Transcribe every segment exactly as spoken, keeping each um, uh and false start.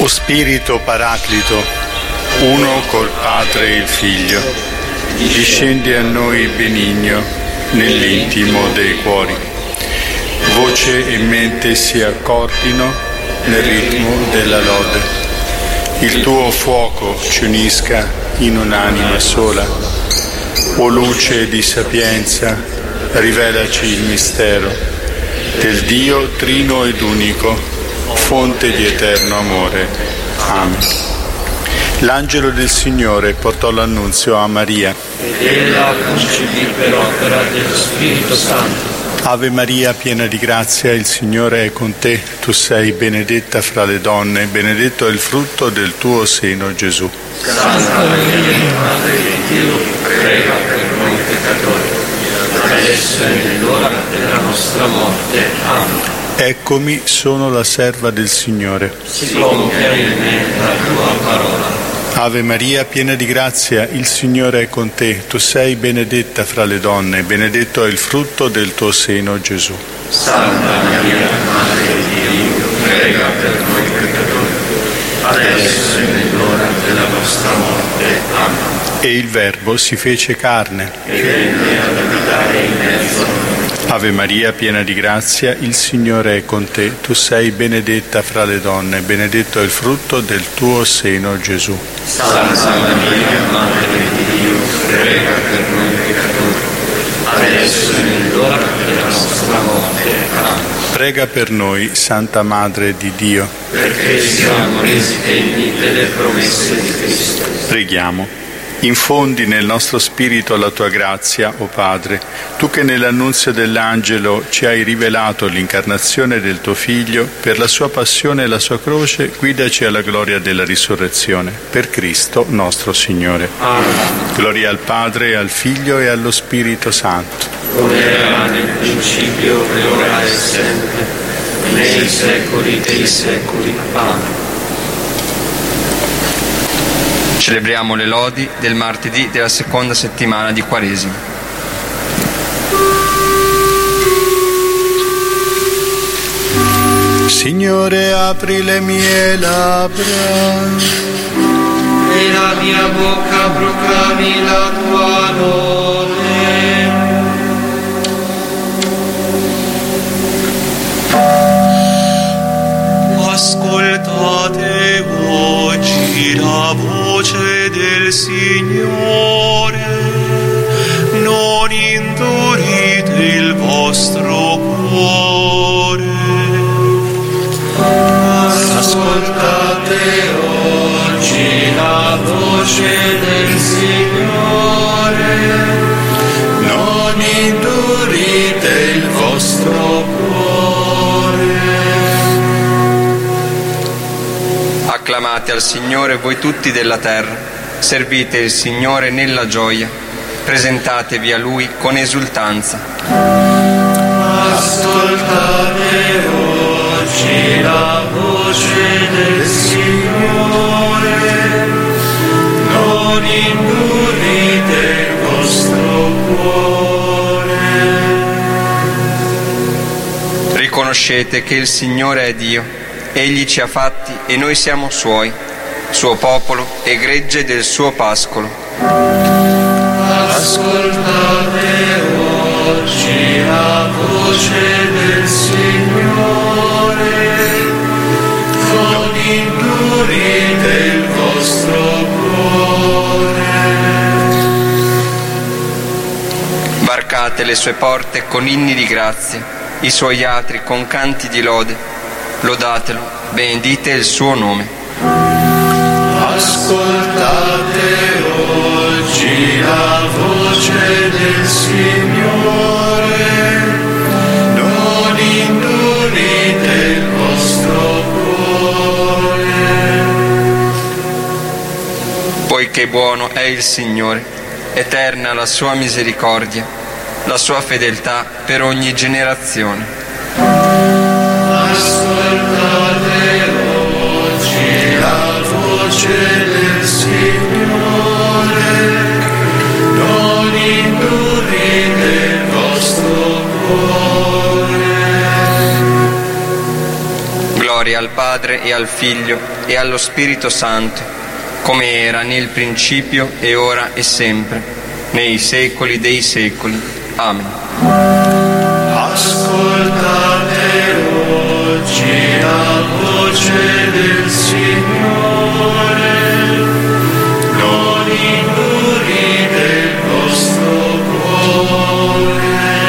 Spirito Paraclito, uno col Padre e il Figlio, discendi a noi benigno nell'intimo dei cuori. Voce e mente si accordino nel ritmo della lode. Il tuo fuoco ci unisca in un'anima sola. O luce di sapienza, rivelaci il mistero del Dio trino ed unico, fonte di eterno amore. Amen. L'angelo del Signore portò l'annunzio a Maria. Ed ella concepì per opera dello Spirito Santo. Ave Maria, piena di grazia, il Signore è con te. Tu sei benedetta fra le donne, benedetto è il frutto del tuo seno, Gesù. Santa Maria, Madre di Dio, prega per noi peccatori, adesso e nell'ora della nostra morte. Amen. Eccomi, sono la serva del Signore. Si compia in me la tua parola. Ave Maria, piena di grazia, il Signore è con te. Tu sei benedetta fra le donne, benedetto è il frutto del tuo seno, Gesù. Santa Maria, Madre di Dio, prega per noi peccatori, adesso e nell'ora della nostra morte. Amen. E il Verbo si fece carne e venne ad abitare in mezzo a noi. Ave Maria, piena di grazia, il Signore è con te. Tu sei benedetta fra le donne, benedetto è il frutto del tuo seno, Gesù. Santa Maria, Madre di Dio, prega per noi peccatori, adesso e nell'ora della nostra morte. Amen. Prega per noi, Santa Madre di Dio, perché siamo resi degni delle promesse di Cristo. Preghiamo. Infondi nel nostro spirito la tua grazia, o Padre, tu che nell'annunzio dell'angelo ci hai rivelato l'incarnazione del tuo Figlio, per la sua passione e la sua croce, guidaci alla gloria della risurrezione. Per Cristo nostro Signore. Amen. Gloria al Padre, al Figlio e allo Spirito Santo. Come era nel principio, e ora e sempre, nei secoli dei secoli. Amen. Celebriamo le lodi del martedì della seconda settimana di Quaresima. Signore, apri le mie labbra e la mia bocca proclami la tua lode. Ascoltate oggi la voce del Signore, non indurite il vostro cuore. Ascoltate oggi la voce del Signore, non indurite il vostro cuore. Acclamate al Signore voi tutti della terra, servite il Signore nella gioia, presentatevi a Lui con esultanza. Ascoltate oggi la voce del Signore, non indurite il vostro cuore. Riconoscete che il Signore è Dio. Egli ci ha fatti e noi siamo Suoi, Suo popolo e gregge del Suo pascolo. Ascoltate oggi la voce del Signore, non indurite il vostro cuore. Varcate le Sue porte con inni di grazia, i Suoi atri con canti di lode. Lodatelo, benedite il suo nome. Ascoltate oggi la voce del Signore, non indurite il vostro cuore. Poiché buono è il Signore, eterna la sua misericordia, la sua fedeltà per ogni generazione. Ascoltate oggi la voce del Signore, non indurite il vostro cuore. Gloria al Padre e al Figlio e allo Spirito Santo, come era nel principio e ora e sempre, nei secoli dei secoli. Amen. Ascoltate oggi la voce del Signore, non indurite il vostro cuore.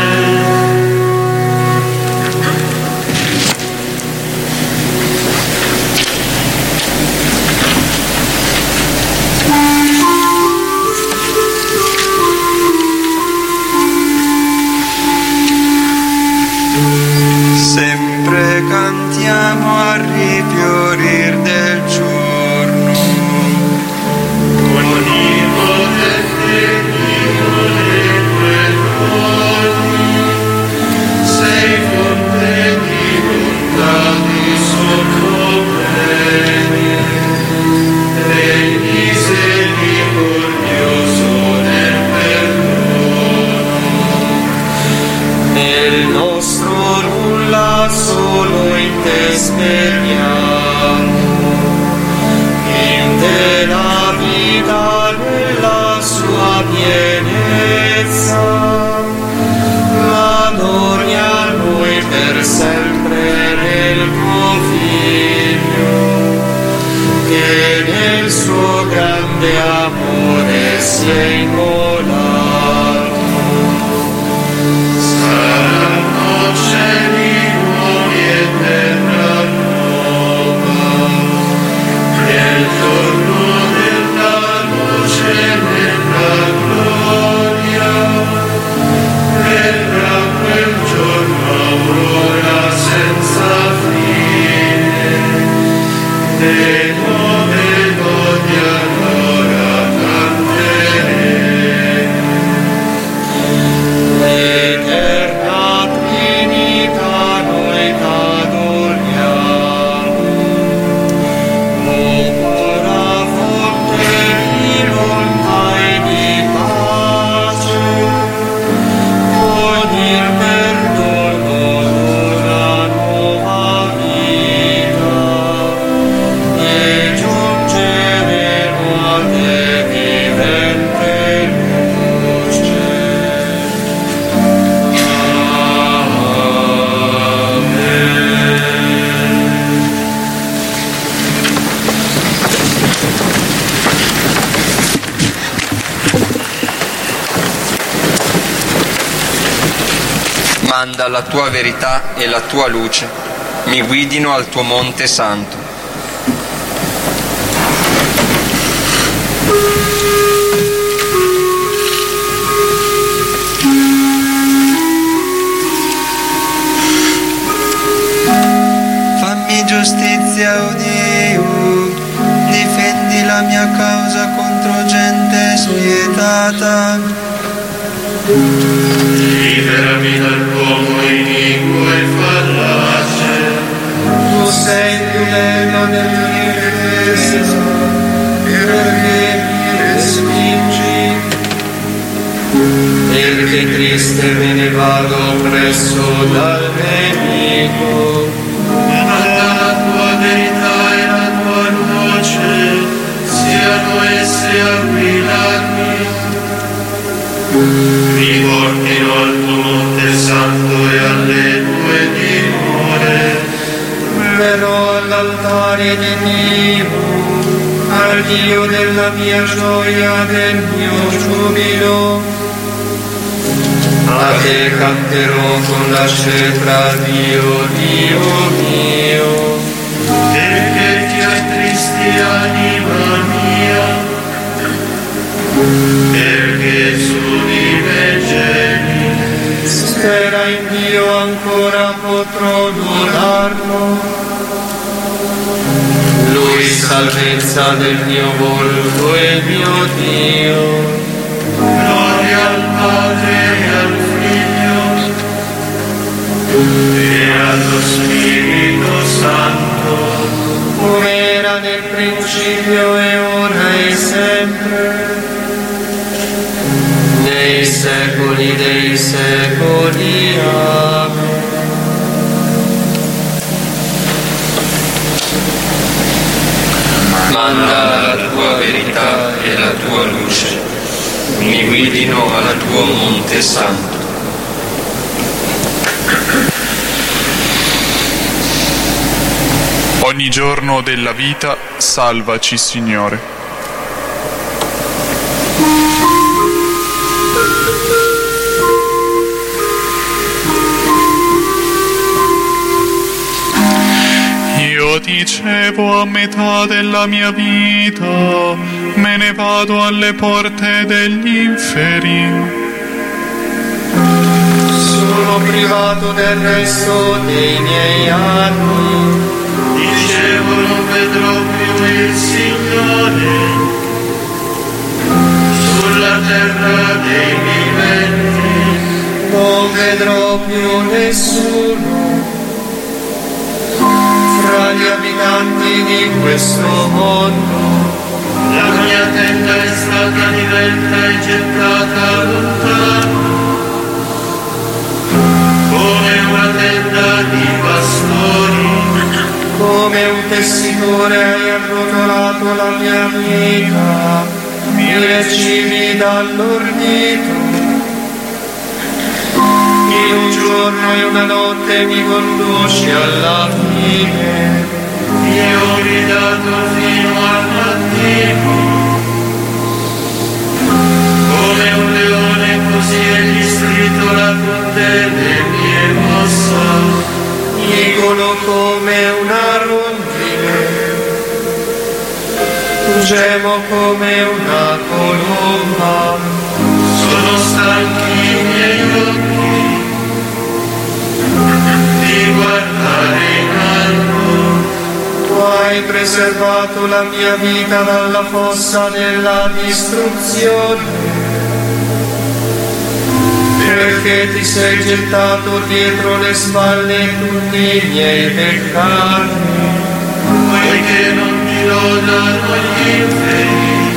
Sempre cantiamo al rifiorir del giorno, Ogni potente Dio dei tuoi giorni, sei fonte di bontà, di soccorrere, regni misericordioso nel perdono. Nel nostro nulla solo in te speriamo, in te la vita nella sua pienezza, ma doni a noi per sempre nel tuo Figlio, che nel suo grande amore si è immolato. Saranno cieli nuovi e terra nuova, nel giorno della luce e della gloria, verrà quel giorno aurora senza fine, le nuove godi allora canteremo. L'eterna Trinità noi t'adoriamo, o pura fonte di bontà e di pace, ogni il perdono d'una nuova vita, e giungeremo a te vivente luce. manda la tua verità e la tua luce, mi guidino al tuo monte santo. Fammi giustizia, o Dio, difendi la mia causa contro gente spietata. Liberami dall'uomo iniquo e fallace. Tu sei più bello del mio difesa, perché mi respingi? Perché triste me ne vado presso dal nemico. Manda la tua verità e la tua luce, siano esse aquilati. Mi portino al tuo monte santo e alle tue dimore. Verrò all'altare di Dio, al Dio della mia gioia, del mio giubilo. A te canterò con la cetra, Dio, Dio mio. Perché ti attristi, anima mia? Perché su di me gemi? Spera in Dio, ancora potrò lorarlo. Lui salvezza del mio volto e il mio Dio. Gloria al Padre e al Figlio e allo Spirito Santo, come era nel principio e ora e sempre, nei secoli dei secoli. Amen. verità e la tua luce mi guidino al tuo monte santo. Ogni giorno della vita, salvaci, Signore. Io dicevo a metà della mia vita, me ne vado alle porte degli inferi. Sono privato del resto dei miei anni. Dicevo non vedrò più il Signore sulla terra dei viventi. Non vedrò più nessuno fra gli abitanti di questo mondo. La mia tenda è stata diretta e gettata lontano, come una tenda di pastori. Come un tessitore hai arrotolato la mia vita, mi recibi dall'ordito. In un giorno e una notte mi conduci alla fine. Io ho gridato fino al mattino, come un leone così egli stritola tutte le mie ossa. Dicono come una rondine, gemo come una colomba. Sono stanchi i miei occhi di guardare in alto. Tu hai preservato la mia vita dalla fossa della distruzione, perché ti sei gettato dietro le spalle tutti i miei peccati. Poiché non ti lodano gli inferi,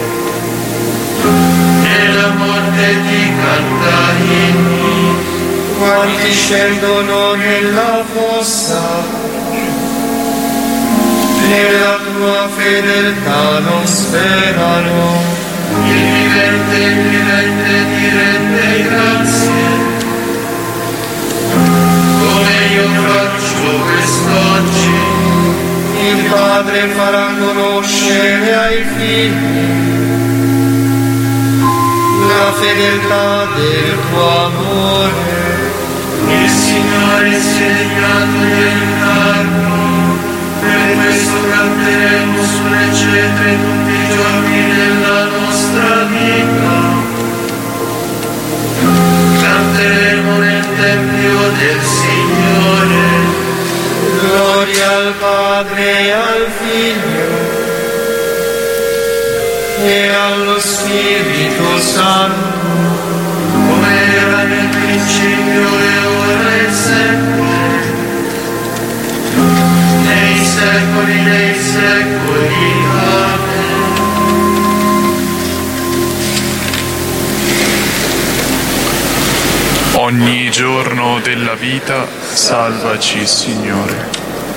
e la morte ti canta inni. Quanti scendono nella fossa, nella tua fedeltà non sperano. Il vivente, il vivente ti rende grazie, come io faccio quest'oggi. Il Padre farà conoscere ai figli la fedeltà del tuo amore. Il Signore si è degnato di aiutarmi, per questo canteremo sulle cetre tutti i giorni della nostra vita. Canteremo nel Tempio del Signore. Gloria al Padre e al Figlio e allo Spirito Santo, come era nel principio e ora e sempre, nei secoli dei secoli. Amen. Ogni giorno della vita, salvaci, Signore.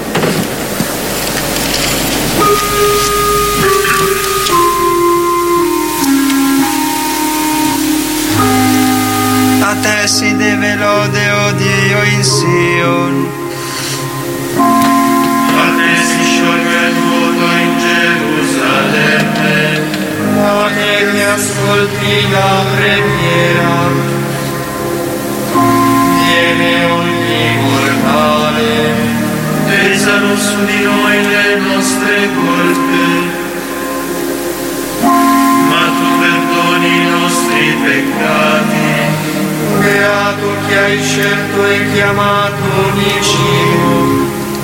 A te si deve lode, o Dio, in Sion. A te si scioglie il voto in Gerusalemme. a te mi ascolti la preghiera. Viene ogni mortale, pesano su di noi le nostre colpe, ma tu perdoni i nostri peccati. beato chi hai scelto e chiamato vicino,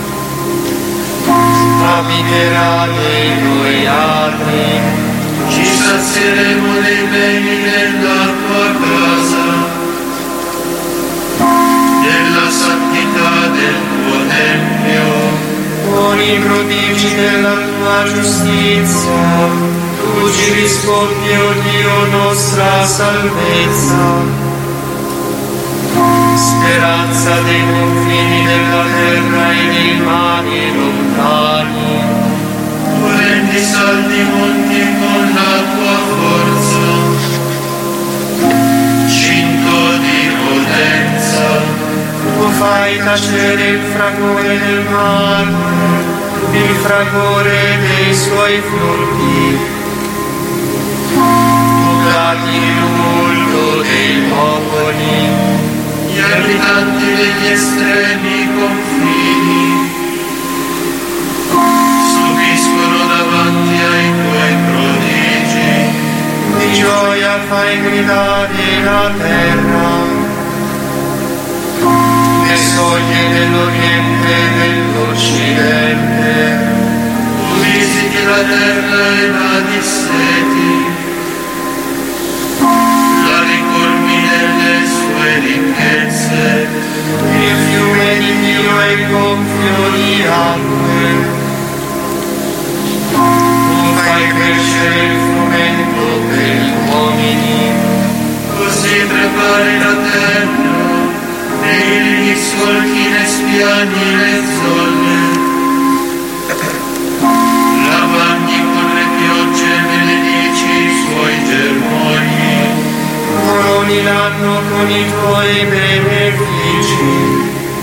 abiterà nei tuoi atri. Ci sazieremo dei beni della tua casa, della santità del tuo tempio. Con i prodigi della tua giustizia, tu ci rispondi, o Dio, nostra salvezza. Speranza dei confini della terra e dei mari lontani. Tu rendi saldi i monti con la tua forza, cinto di potenza. Tu fai tacere il fragore del mare, il fragore dei suoi frutti. Tu gladi il tumulto dei popoli, Gli abitanti degli estremi confini stupiscono davanti ai tuoi prodigi. di gioia fai gridare la terra, le soglie dell'Oriente e dell'Occidente. Tu visiti la terra e la disseti, la ricolmi nelle sue ricchezze. Il fiume di Dio è gonfio di acque, tu fai crescere il frumento per gli uomini. Così prepari la terra e gli solchi ne spiani le zolle. La bagni con le piogge e benedici i suoi germogli. Coroni l'anno con i tuoi benefici,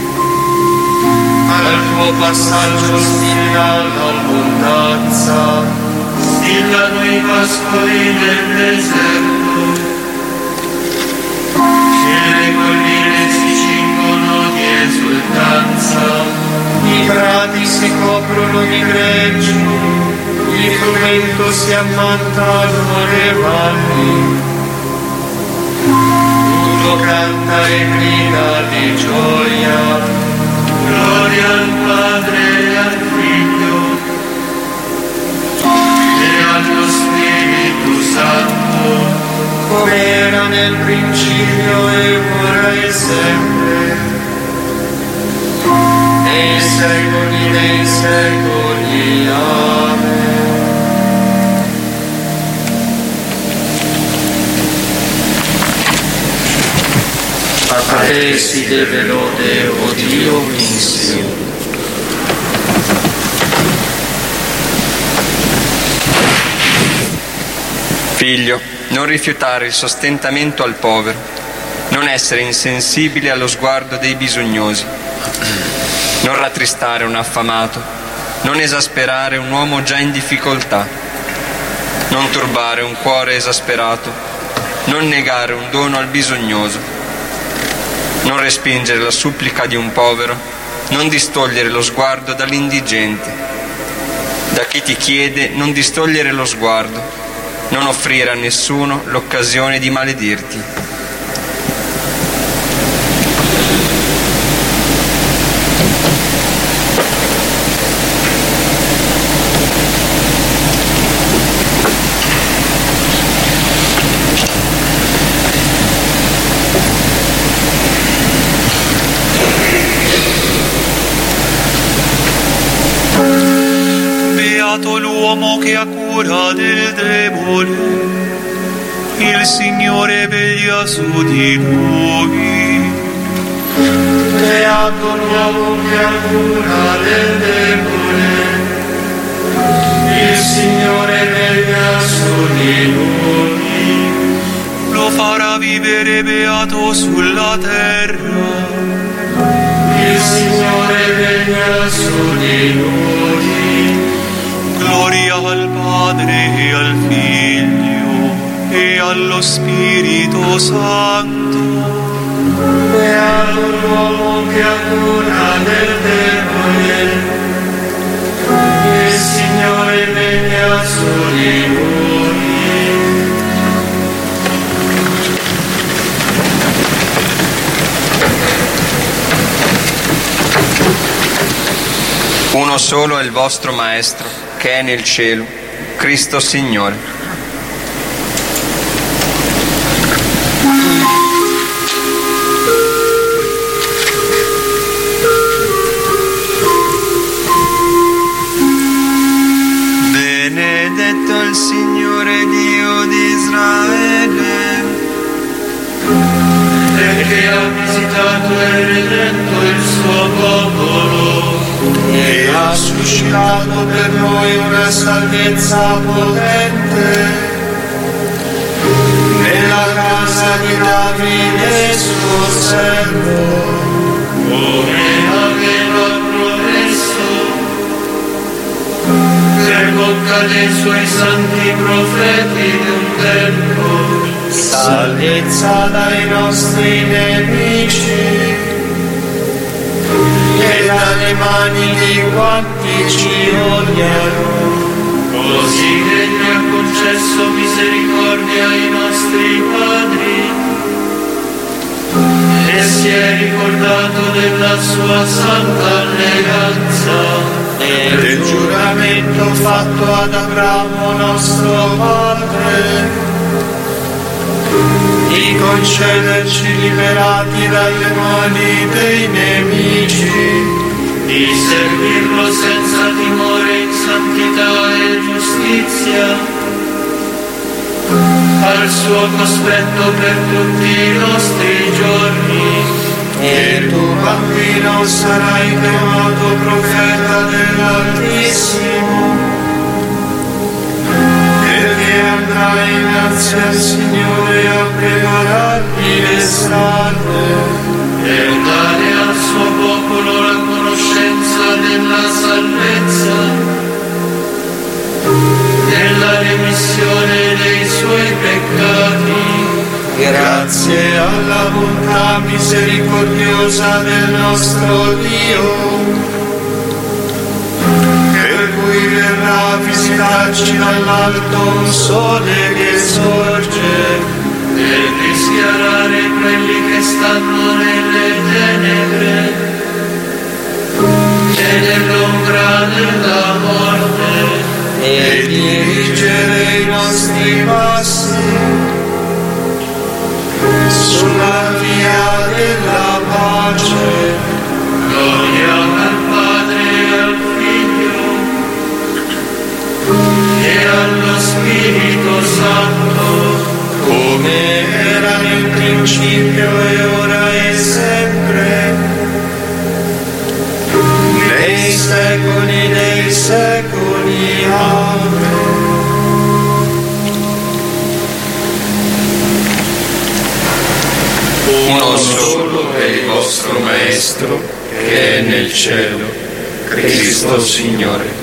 al tuo passaggio stilla l'abbondanza. Stillano i pascoli del deserto e le colline si cingono di esultanza. I prati si coprono di greggi, il frumento si ammantano le valli. Tutto canta e grida di gioia. Gloria al Padre e al Figlio e allo Spirito Santo, come era nel principio e ora e sempre, nei secoli dei secoli. Amen. A te si deve lode, o Dio mio. Figlio, non rifiutare il sostentamento al povero, non essere insensibile allo sguardo dei bisognosi, non rattristare un affamato, non esasperare un uomo già in difficoltà, non turbare un cuore esasperato, non negare un dono al bisognoso, non respingere la supplica di un povero, non distogliere lo sguardo dall'indigente. Da chi ti chiede non distogliere lo sguardo, non offrire a nessuno l'occasione di maledirti. Beato l'uomo che ha cura del debole, il Signore veglia su di lui. Beato l'uomo che ha cura del debole, il Signore veglia su di lui. Lo farà vivere beato sulla terra. Il Signore veglia su di lui. Gloria al Padre e al Figlio e allo Spirito Santo. Beato l'uomo che ha cura del debole, il Signore veglia su di lui. Uno solo è il vostro Maestro, che è nel cielo, Cristo Signore. Benedetto il Signore Dio di Israele, perché ha visitato e redento il suo popolo e ha suscitato per noi una salvezza potente. Nella casa di Davide suo servo, come aveva promesso, per bocca dei suoi santi profeti d'un tempo, salvezza dai nostri nemici e dalle mani di quanti ci odiano. Così egli ha concesso misericordia ai nostri padri e si è ricordato della sua santa alleanza e del giuramento fatto ad Abramo nostro padre, di concederci liberati dalle mani dei nemici, di servirlo senza timore in santità e giustizia, al suo cospetto per tutti i nostri giorni. E tu, bambino, sarai chiamato profeta dell'Altissimo, perché andrai innanzi al Signore a preparargli le strade per dare al suo popolo la conoscenza della salvezza, della remissione dei suoi peccati, grazie alla bontà misericordiosa del nostro Dio, per cui verrà a visitarci dall'alto un sole che sorge, per rischiarare quelli che stanno nelle tenebre e nell'ombra della morte, e dirigere i nostri passi sulla via della pace. Gloria al Padre e al Figlio e allo Spirito Santo, come era nel principio e ora e sempre, nei secoli dei secoli. Amen. Uno solo è il vostro Maestro, che è nel cielo, Cristo Signore.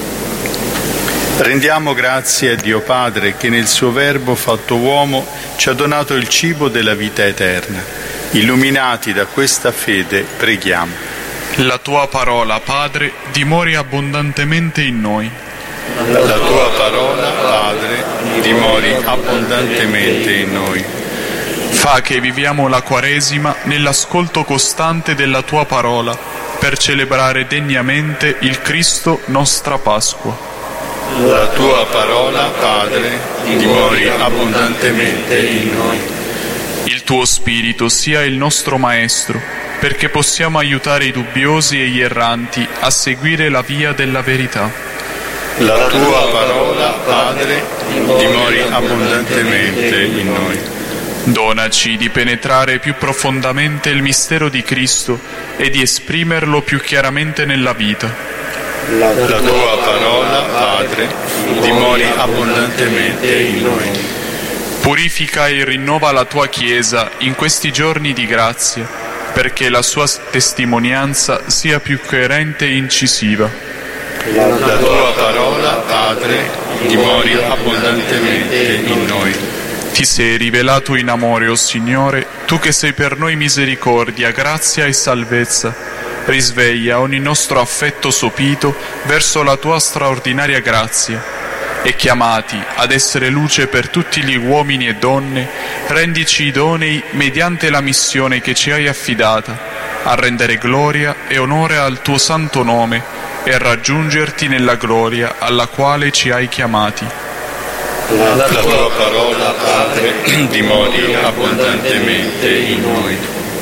Rendiamo grazie a Dio Padre che nel suo Verbo fatto uomo ci ha donato il cibo della vita eterna. Illuminati da questa fede, preghiamo. La tua parola, Padre, dimori abbondantemente in noi. La tua parola, Padre, dimori abbondantemente in noi. Fa che viviamo la Quaresima nell'ascolto costante della tua parola, per celebrare degnamente il Cristo nostra Pasqua. La tua parola, Padre, dimori abbondantemente in noi. Il tuo Spirito sia il nostro Maestro, perché possiamo aiutare i dubbiosi e gli erranti a seguire la via della verità. La tua parola, Padre, dimori abbondantemente in noi. Donaci di penetrare più profondamente il mistero di Cristo e di esprimerlo più chiaramente nella vita. La tua parola, Padre, dimori abbondantemente in noi. Purifica e rinnova la tua Chiesa in questi giorni di grazia, perché la sua testimonianza sia più coerente e incisiva. La tua parola, Padre, dimori abbondantemente in noi. Ti sei rivelato in amore, o Signore, tu che sei per noi misericordia, grazia e salvezza. Risveglia ogni nostro affetto sopito verso la tua straordinaria grazia e, chiamati ad essere luce per tutti gli uomini e donne, rendici idonei mediante la missione che ci hai affidata, a rendere gloria e onore al tuo santo nome e a raggiungerti nella gloria alla quale ci hai chiamati. La tua parola, Padre, dimori abbondantemente in noi.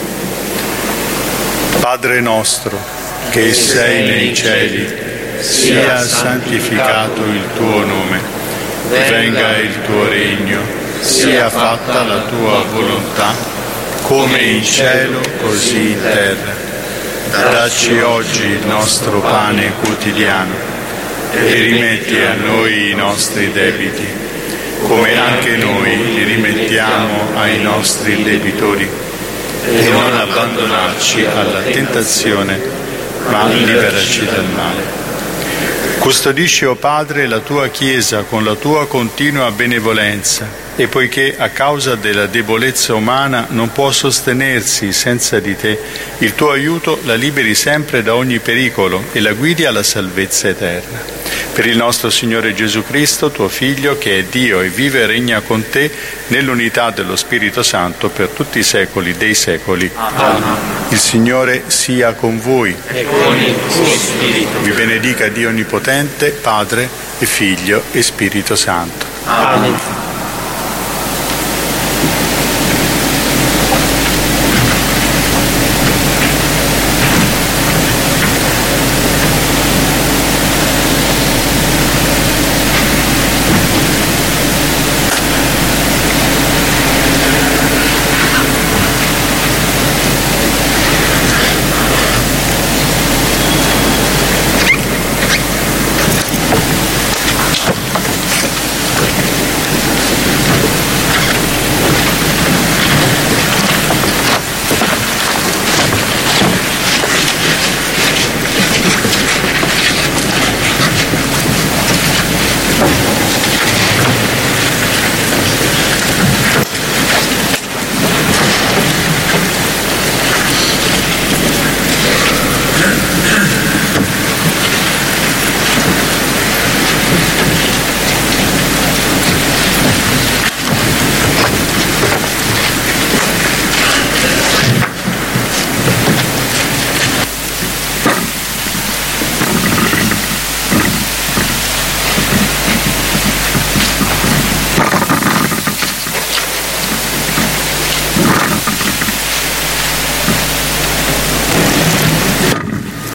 Padre nostro, che sei nei cieli, sia santificato il tuo nome, venga il tuo regno, sia fatta la tua volontà, come in cielo così in terra. Dacci oggi il nostro pane quotidiano e rimetti a noi i nostri debiti, come anche noi li rimettiamo ai nostri debitori, e non abbandonarci alla tentazione, ma liberaci dal male. Custodisci, o Padre, la tua Chiesa con la tua continua benevolenza, e poiché a causa della debolezza umana non può sostenersi senza di te, il tuo aiuto la liberi sempre da ogni pericolo e la guidi alla salvezza eterna. Per il nostro Signore Gesù Cristo, tuo Figlio, che è Dio e vive e regna con te nell'unità dello Spirito Santo per tutti i secoli dei secoli. Amen. Il Signore sia con voi. E con il tuo spirito. Vi benedica Dio Onnipotente, Padre e Figlio e Spirito Santo. Amen.